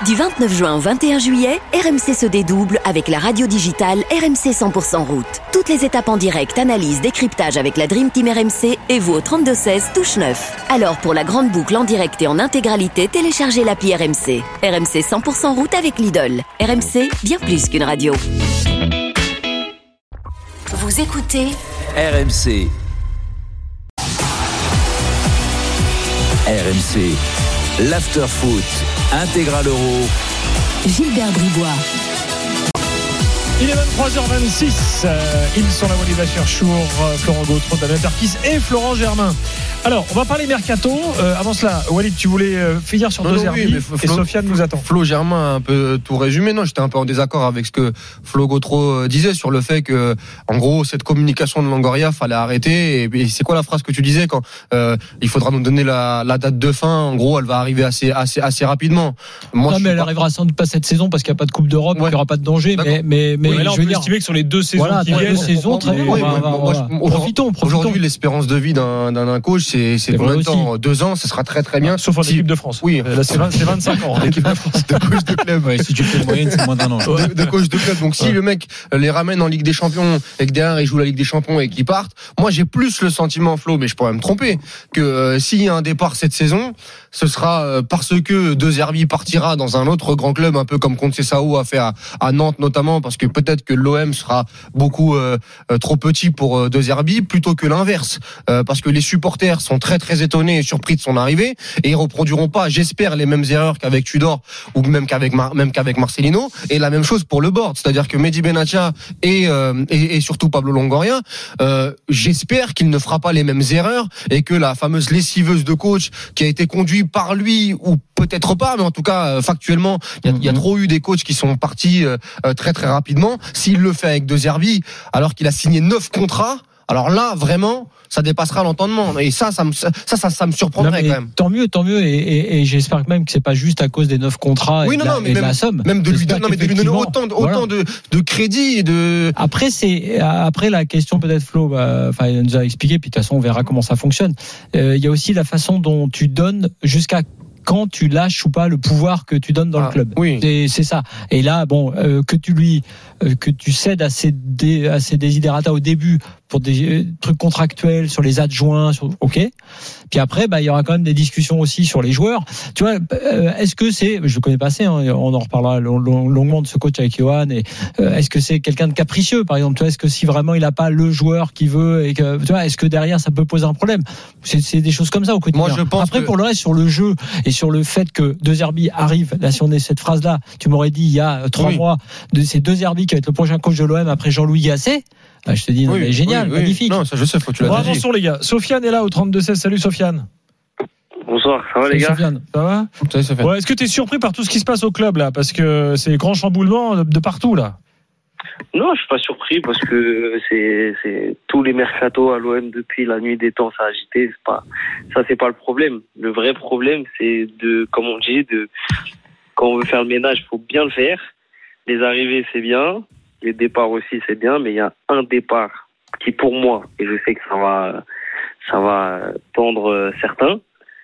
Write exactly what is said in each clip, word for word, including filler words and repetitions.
Du vingt-neuf juin au vingt et un juillet, R M C se dédouble avec la radio digitale R M C cent pour cent route. Toutes les étapes en direct, analyse, décryptage avec la Dream Team R M C et vous au trente-deux seize, touche neuf. Alors pour la grande boucle en direct et en intégralité, téléchargez l'appli R M C. R M C cent pour cent route avec Lidl. R M C, bien plus qu'une radio. Vous écoutez R M C. R M C, l'after-foot, intégral euro. Gilbert Bribois. Il est vingt-trois heures vingt-six. Euh, ils sont la Walid Bachir-Chour, euh, Florent Gautreau, Damien Perkis et Florent Germain. Alors, on va parler mercato. Euh, avant cela, Walid, tu voulais euh, finir sur non, deux non, oui, Flo, et Sofiane nous attend. Flo Germain a un peu tout résumé. Non, j'étais un peu en désaccord avec ce que Flo Gautreau disait sur le fait que, en gros, cette communication de Longoria fallait arrêter. Et, et c'est quoi la phrase que tu disais quand euh, il faudra nous donner la, la date de fin? En gros, elle va arriver assez, assez, assez rapidement. Moi, non, mais elle pas... arrivera sans doute pas cette saison parce qu'il n'y a pas de Coupe d'Europe, ouais. Il n'y aura pas de danger. D'accord. Mais, mais, mais, ouais, mais là, je on veux peut dire, estimer que sur les deux saisons voilà, qui viennent, saisons, très bien. Ouais, ouais, moi, je, profitons, profitons. Aujourd'hui, l'espérance de vie d'un, d'un coach, c'est, c'est combien de temps? Deux ans, ça sera très très bien. Sauf en si... équipe de France. Oui, là, c'est, vingt, c'est vingt-cinq ans, l'équipe de France. De coach de club. Ouais, si tu fais une moyenne, c'est moins d'un an. De, de coach de club. Donc, si ouais. le mec les ramène en Ligue des Champions et que derrière, il joue la Ligue des Champions et qu'ils partent, moi, j'ai plus le sentiment, Flo, mais je pourrais me tromper, que euh, s'il y a un départ cette saison, ce sera euh, parce que De Zerbi partira dans un autre grand club, un peu comme Conceição a fait à, à Nantes notamment, parce que peut-être que l'O M sera beaucoup euh, euh, trop petit pour euh, De Zerbi, plutôt que l'inverse, euh, parce que les supporters sont très très étonnés et surpris de son arrivée et ils reproduiront pas, j'espère, les mêmes erreurs qu'avec Tudor ou même qu'avec Mar- même qu'avec Marcelino. Et la même chose pour le board, c'est-à-dire que Mehdi Benatia et, euh, et, et surtout Pablo Longoria, euh, j'espère qu'il ne fera pas les mêmes erreurs et que la fameuse lessiveuse de coach qui a été conduite par lui ou peut-être pas, mais en tout cas euh, factuellement, il y a, mm-hmm. y a trop eu des coachs qui sont partis euh, très très rapidement. S'il le fait avec De Zerbi, alors qu'il a signé neuf contrats, alors là vraiment ça dépassera l'entendement et ça ça me ça ça, ça me surprendrait non, quand même. Tant mieux, tant mieux et, et, et j'espère même que c'est pas juste à cause des neuf contrats oui, et, non, de, la, non, mais et même, de la somme. Même de lui donner, non, mais de lui donner autant, de, voilà. autant de, de crédit et de. Après c'est après la question peut-être Flo, bah, enfin il nous a expliqué puis de toute façon on verra comment ça fonctionne. Euh, il y a aussi la façon dont tu donnes jusqu'à quand tu lâches ou pas le pouvoir que tu donnes dans ah, le club. Oui. C'est, c'est ça. Et là, bon, euh, que tu lui, euh, que tu cèdes à ses, dé, à ses desiderata au début pour des euh, trucs contractuels sur les adjoints, sur, ok. Puis après, bah, il y aura quand même des discussions aussi sur les joueurs. Tu vois, euh, est-ce que c'est, je le connais pas assez, hein, on en reparlera long, long, longuement de ce coach avec Johan. Et euh, est-ce que c'est quelqu'un de capricieux, par exemple? Tu vois, est-ce que si vraiment il a pas le joueur qu'il veut et que, tu vois, est-ce que derrière ça peut poser un problème? C'est, c'est des choses comme ça au quotidien. Moi, je pense après, que... pour le reste, sur le jeu et sur le fait que De Zerbi arrive, là, si on est cette phrase-là, tu m'aurais dit il y a trois oui. mois, de, c'est De Zerbi qui va être le prochain coach de l'O M après Jean-Louis Gasset. Bah, je te dis, non, oui, mais génial, oui, oui. magnifique. Non, ça je sais, faut que tu l'as bon, dit. Avançons les gars. Sofiane est là au trente-deux seize. Salut Sofiane. Bonsoir, ça va Salut, les gars Sofiane, ça va Salut Sofiane. Ouais, est-ce que tu es surpris par tout ce qui se passe au club là? Parce que c'est grand chamboulement de, de partout là. Non, je suis pas surpris parce que c'est, c'est tous les mercatos à l'O M depuis la nuit des temps, ça a agité. C'est pas, ça c'est pas le problème. Le vrai problème, c'est de, comme on dit, de quand on veut faire le ménage, faut bien le faire. Les arrivées, c'est bien. Les départs aussi, c'est bien. Mais il y a un départ qui, pour moi, et je sais que ça va, ça va tendre certains,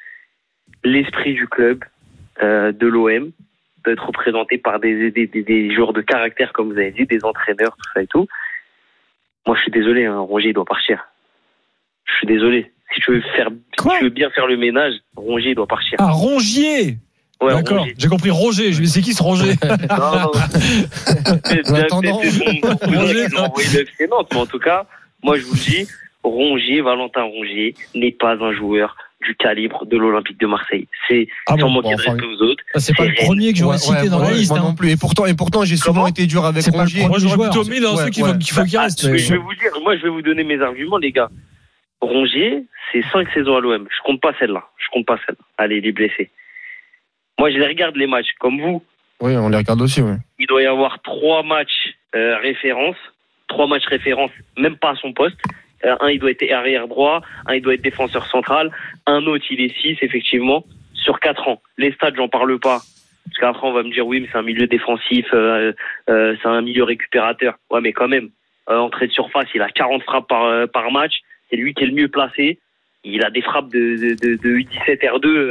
l'esprit du club, euh, de l'O M, peut être représenté par des, des, des, des joueurs de caractère, comme vous avez dit, des entraîneurs, tout ça et tout. Moi, je suis désolé, hein, Rongier doit partir. Je suis désolé. Si tu veux faire, si tu veux bien faire le ménage, Rongier doit partir. Ah, Rongier. Ouais, d'accord, Rongier. J'ai compris Roger. Je me dis, c'est qui ce Roger? Non, non. C'est, attendant. C'est son Roger, qui a envoyé le F C Nantes. Mais en tout cas, moi, je vous le dis, Rongier, Valentin Rongier, n'est pas un joueur du calibre de l'Olympique de Marseille. C'est ah sans bon, manquer bon, de respect aux autres. Ça, c'est pas le premier que j'aurais ouais, cité ouais, dans ouais, la liste. Moi hein. non plus. Et pourtant, et pourtant, j'ai souvent Comment été dur avec c'est Rongier. Moi, j'aurais joueur. plutôt mis dans ouais, ceux qui, ouais. faut, qu'il faut qu'il reste. Ah, je vais vous dire, moi, je vais vous donner mes arguments, les gars. Rongier, c'est cinq saisons à l'O M. Je compte pas celle-là. Je compte pas celle-là. Allez, il est blessé. Moi, je les regarde les matchs comme vous. Oui, on les regarde aussi, oui. Il doit y avoir trois matchs euh, références, trois matchs références, même pas à son poste. Euh, un, il doit être arrière droit, un, il doit être défenseur central, un autre, il est six, effectivement, sur quatre ans. Les stats, j'en parle pas. Parce qu'après, on va me dire, oui, mais c'est un milieu défensif, euh, euh, c'est un milieu récupérateur. Ouais, mais quand même, euh, entrée de surface, il a quarante frappes par, euh, par match. C'est lui qui est le mieux placé. Il a des frappes de, de, de, de U dix-sept R deux euh,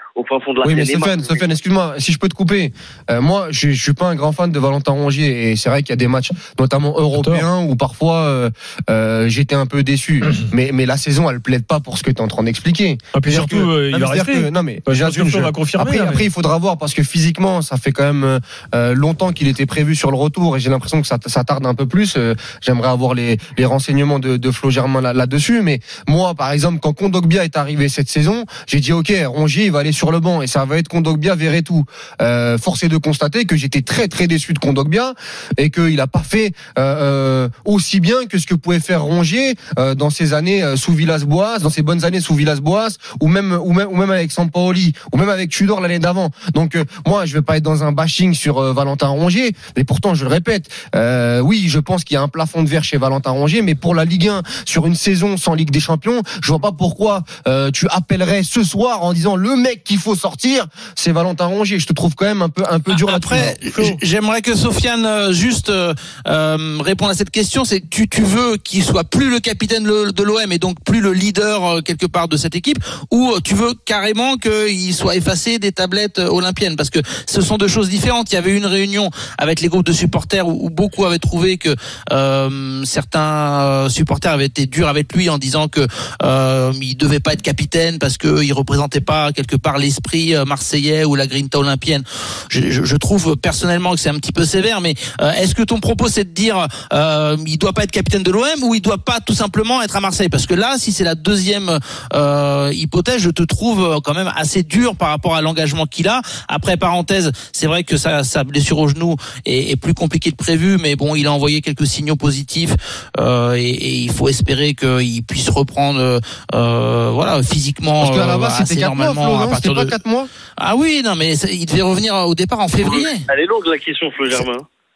au fin fond de la Oui, mais Seine-et-Marne. Sofiane, Sofiane, excuse-moi, si je peux te couper. Euh, moi, je, je suis pas un grand fan de Valentin Rongier et c'est vrai qu'il y a des matchs, notamment européens, où parfois euh, euh, j'étais un peu déçu. mais mais la saison, elle plaide pas pour ce que tu es en train d'expliquer. Et puis surtout, que, euh, il non, va mais rester. que, non mais Bah, déjà, je pense que je, on va confirmer. après, là, après, mais... il faudra voir parce que physiquement, ça fait quand même euh, longtemps qu'il était prévu sur le retour et j'ai l'impression que ça, ça tarde un peu plus. Euh, j'aimerais avoir les, les renseignements de, de Flo Germain là, là-dessus. Mais moi, par exemple, quand Kondogbia est arrivé cette saison, j'ai dit ok, Rongier, il va aller sur le banc et ça va être Kondogbia, Verretou. Euh, force est de constater que j'étais très très déçu de Kondogbia et qu'il a pas fait euh, aussi bien que ce que pouvait faire Rongier euh, dans ses années euh, sous Villas-Boas, dans ses bonnes années sous Villas-Boas, ou même ou même ou même avec Sampaoli, ou même avec Tudor l'année d'avant. Donc euh, moi, je vais pas être dans un bashing sur euh, Valentin Rongier, mais pourtant je le répète, euh, oui, je pense qu'il y a un plafond de verre chez Valentin Rongier, mais pour la Ligue un sur une saison sans Ligue des Champions, je vois pas pourquoi euh, tu appellerais ce soir en disant le mec qu'il faut sortir, c'est Valentin Rongier. Je te trouve quand même un peu un peu dur Après, là-dessus. j'aimerais que Sofiane euh, juste euh, euh, réponde à cette question. C'est tu tu veux qu'il soit plus le capitaine de l'O M et donc plus le leader euh, quelque part de cette équipe, ou tu veux carrément qu'il soit effacé des tablettes olympiennes, parce que ce sont deux choses différentes. Il y avait une réunion avec les groupes de supporters où, où beaucoup avaient trouvé que euh, certains supporters avaient été durs avec lui en disant que euh, il devait pas être capitaine parce que il représentait pas quelque part l'esprit marseillais ou la grinta olympienne. Je, je, je trouve personnellement que c'est un petit peu sévère, mais euh, est-ce que ton propos c'est de dire euh, il doit pas être capitaine de l'O M ou il doit pas tout simplement être à Marseille? Parce que là, si c'est la deuxième euh, hypothèse, je te trouve quand même assez dur par rapport à l'engagement qu'il a. Après, parenthèse, c'est vrai que sa, sa blessure au genou est, est plus compliquée que prévu, mais bon, il a envoyé quelques signaux positifs euh, et, et il faut espérer qu'il puisse reprendre euh, voilà, physiquement. Parce qu'à la base, euh, c'était quatre mois, Flo, non? C'était pas quatre mois? Ah oui, non, mais il devait revenir au départ en février. Elle est longue la question, Flo Germain.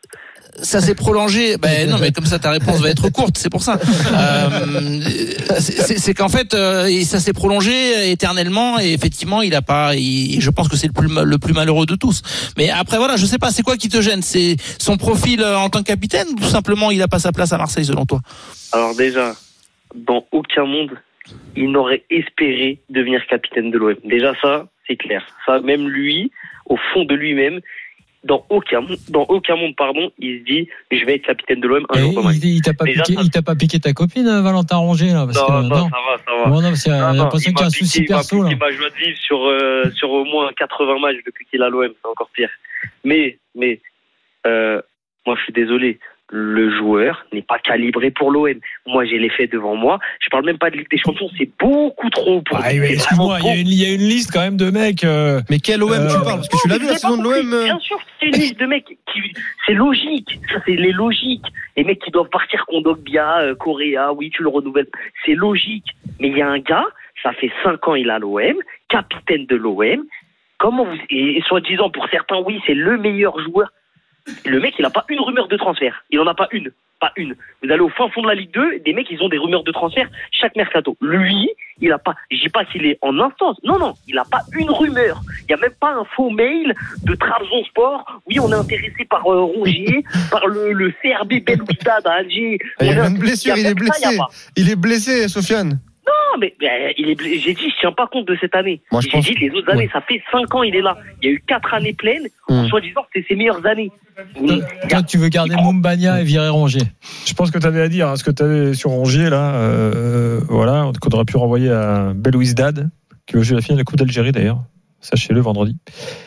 Ça s'est prolongé. Ben non, mais comme ça ta réponse va être courte, c'est pour ça. Euh, c'est, c'est qu'en fait, euh, ça s'est prolongé éternellement et effectivement, il a pas. Il, je pense que c'est le plus le plus malheureux de tous. Mais après voilà, je sais pas, c'est quoi qui te gêne? C'est son profil en tant que capitaine ou tout simplement il a pas sa place à Marseille selon toi? Alors déjà, dans aucun monde, il n'aurait espéré devenir capitaine de l'O M. Déjà ça, c'est clair. Ça, même lui, au fond de lui-même. Dans aucun, dans aucun monde, pardon, il se dit, je vais être capitaine de l'O M un jour dans ma vie. Il, il t'a pas Déjà, piqué, ça... il t'a pas piqué ta copine, Valentin Rongier, là, parce non, que, non, non, ça va, ça va. Non, non, parce qu'il y a non, l'impression qu'il y a un piqué, souci perso, là. là. Il m'a joie de vivre sur, euh, sur au moins quatre-vingts matchs depuis qu'il a l'O M, c'est encore pire. Mais, mais, euh, moi, je suis désolé. Le joueur n'est pas calibré pour l'O M. Moi, j'ai les faits devant moi. Je parle même pas de Ligue des Champions. C'est beaucoup trop pour ah, lui. oui, excuse-moi, il y, a une, il y a une liste quand même de mecs. Euh... Mais quel O M euh... tu parles? Parce que tu l'as vu la saison de l'O M. Bien sûr, c'est une liste de mecs qui, c'est logique. Ça, c'est les logiques. Les mecs qui doivent partir, Kondogbia, euh, Correa, oui, tu le renouvelles. C'est logique. Mais il y a un gars, ça fait cinq ans, il a l'O M, capitaine de l'O M. Comment vous, et, et soi-disant, pour certains, oui, c'est le meilleur joueur. Le mec, il n'a pas une rumeur de transfert. Il en a pas une. Pas une. Vous allez au fin fond de la Ligue deux, des mecs, ils ont des rumeurs de transfert chaque mercato. Lui, il a pas, je dis pas qu'il est en instance. Non, non, il a pas une rumeur. Il y a même pas un faux mail de Trabzonspor. Oui, on est intéressé par euh, Rongier, par le, le C R B Belouizdad à Alger. Il y a une est, blessure, il est blessé. Ça, il est blessé, Sofiane. Non, mais, mais il est, j'ai dit, je tiens pas compte de cette année. Moi, je j'ai pense... dit, les autres années, ouais. Ça fait cinq ans, il est là. Il y a eu quatre années pleines. Mmh. Soi-disant, c'était ses meilleures années. Toi, toi, tu veux garder Moumbagna et virer Rongier? Je pense que tu avais à dire, hein, ce que tu avais sur Rongier, là, euh, voilà, qu'on aurait pu renvoyer à Belouizdad, qui va jouer la finale de la Coupe d'Algérie, d'ailleurs. Sachez-le, vendredi.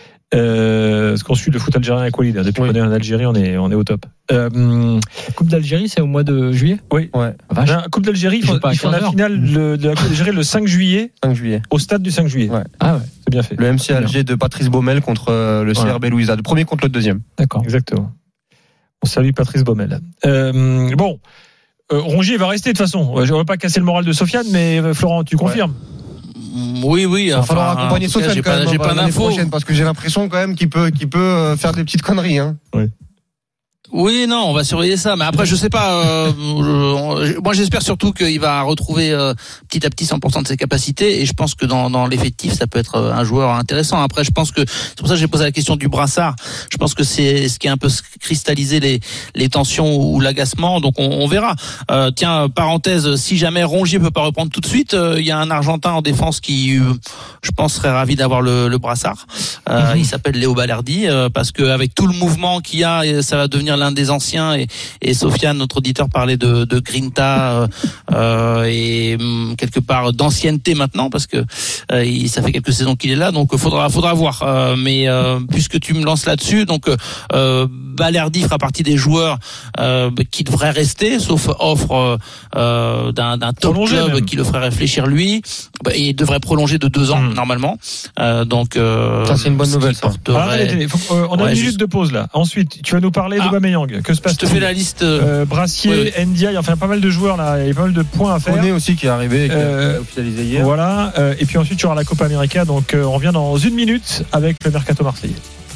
Euh, ce qu'on suit le foot algérien avec Walid, hein. Depuis oui. qu'on est en Algérie, on est, on est au top. Euh, la Coupe d'Algérie, c'est au mois de juillet? Oui. Ouais. La Coupe d'Algérie, ils font, ils font la finale de, de la Coupe d'Algérie le cinq juillet. cinq juillet. Au stade du cinq juillet. Ouais. Ah ouais. C'est bien fait. Le M C Alger de Patrice Baumel contre le C R B Louisa. Le premier contre le deuxième. D'accord. Exactement. On salue Patrice Baumel. Euh, bon. Euh, Rongier va rester de toute façon. Je ne veux pas casser le moral de Sofiane, mais euh, Florent, tu confirmes? Ouais. Oui, oui. Il va enfin, falloir accompagner Sofiane quand pas, même j'ai pas l'année prochaine, parce que j'ai l'impression quand même qu'il peut, qu'il peut faire des petites conneries. Hein. Oui. Oui, non, on va surveiller ça. Mais après, je sais pas. Euh, je, moi, j'espère surtout qu'il va retrouver euh, petit à petit cent pour cent de ses capacités. Et je pense que dans, dans l'effectif, ça peut être un joueur intéressant. Après, je pense que c'est pour ça que j'ai posé la question du brassard. Je pense que c'est ce qui a un peu cristallisé les, les tensions ou l'agacement. Donc, on, on verra. Euh, tiens, parenthèse, si jamais Rongier peut pas reprendre tout de suite, il euh, y a un Argentin en défense qui, euh, je pense, serait ravi d'avoir le, le brassard. Euh, mm-hmm. Il s'appelle Léo Balerdi euh, parce que avec tout le mouvement qu'il y a, ça va devenir l'un des anciens et, et Sofiane, notre auditeur, parlait de, de Grinta euh, euh, et quelque part d'ancienneté maintenant parce que euh, il, ça fait quelques saisons qu'il est là, donc faudra faudra voir. Euh, mais euh, puisque tu me lances là-dessus, donc euh, Balerdi fera partie des joueurs euh, qui devraient rester, sauf offre euh, d'un, d'un top prolonger club même. Qui le ferait réfléchir lui. Bah, il devrait prolonger de deux ans mmh. normalement. Euh, donc euh, ça c'est une bonne nouvelle. Ça. Porterait... Alors, allez, faut, euh, on a ouais, une minute juste... de pause là. Ensuite, tu vas nous parler ah, d'Aubameyang. Que se passe-t-il ? Je te fais la liste. Euh, Brassier, oui, oui. Ndiaye, enfin pas mal de joueurs là. Il y a pas mal de points à faire. Koné aussi qui est arrivé, et qui euh, a officialisé hier. Voilà. Euh, et puis ensuite tu auras la Copa América. Donc euh, on revient dans une minute avec le Mercato Marseillais.